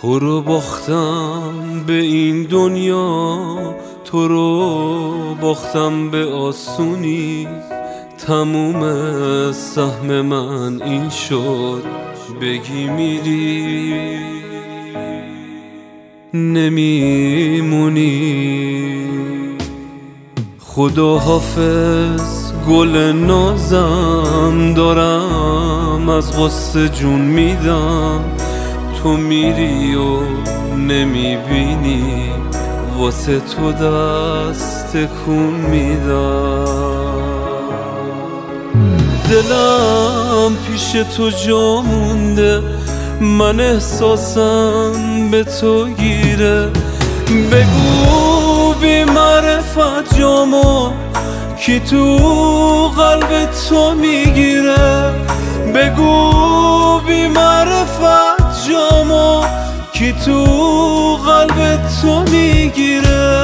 تو رو باختم به این دنیا، تو رو باختم به آسونی. تموم سهم من این شد، بگی میری نمیمونی. خدا حافظ گل نازم، دارم از غصه جون میدم. تو میری و نمیبینی، واسه تو دست تکون میدم. دلم پیش تو جا مونده، من احساسم به تو گیره. بگو بی معرفت جامو کی تو قلب تو میگیره. بگو بی معرفت جامو کی تو قلب تو میگیره.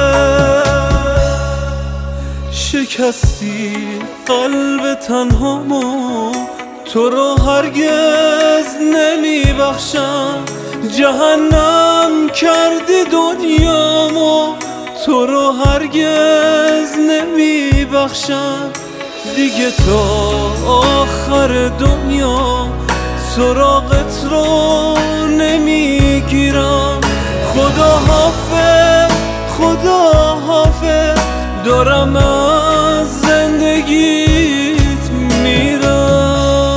شکستی قلب تنهامو، تو رو هرگز نمیبخشم. جهنم کردی دنیامو، تو رو هرگز نمیبخشم. دیگه تا آخر دنیا سراغت رو نمیگیرم. خدا حافظ، خدا حافظ، دارم از زندگیت میرم.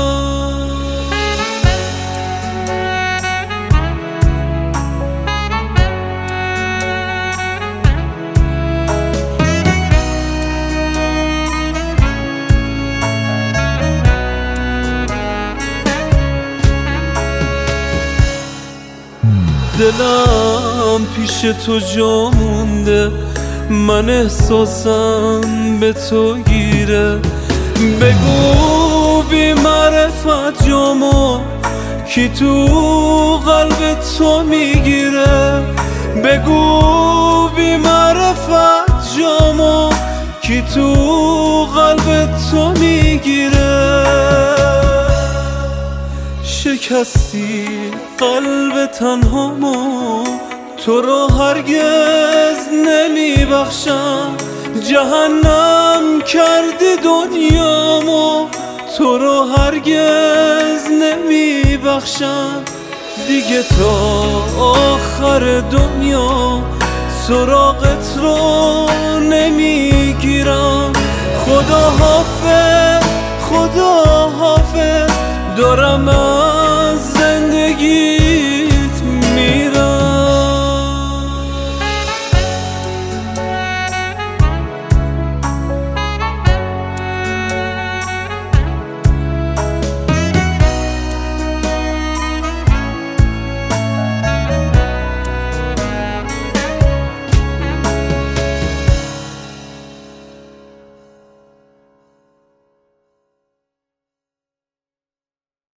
دلم پیش تو جا مونده، من احساسم به تو گیره. بگو بی معرفت جامو کی تو قلب تو میگیره. بگو بی معرفت جامو کی تو قلب تو میگیره. شکستی قلب تنهامو، تو رو هرگز نمیبخشم. جهنم کردی دنیامو، تو رو هرگز نمیبخشم. دیگه تا آخر دنیا سراغت رو نمیگیرم. خدا حافظ، خدا حافظ، دارم